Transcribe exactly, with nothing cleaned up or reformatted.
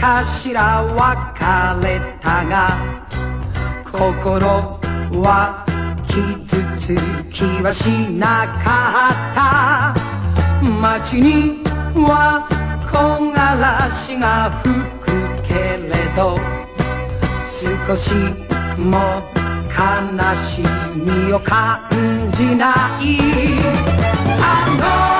昔ら別れたが心は傷つきはしなかった街には木枯らしが吹くけれど少しも悲しみを感じないあの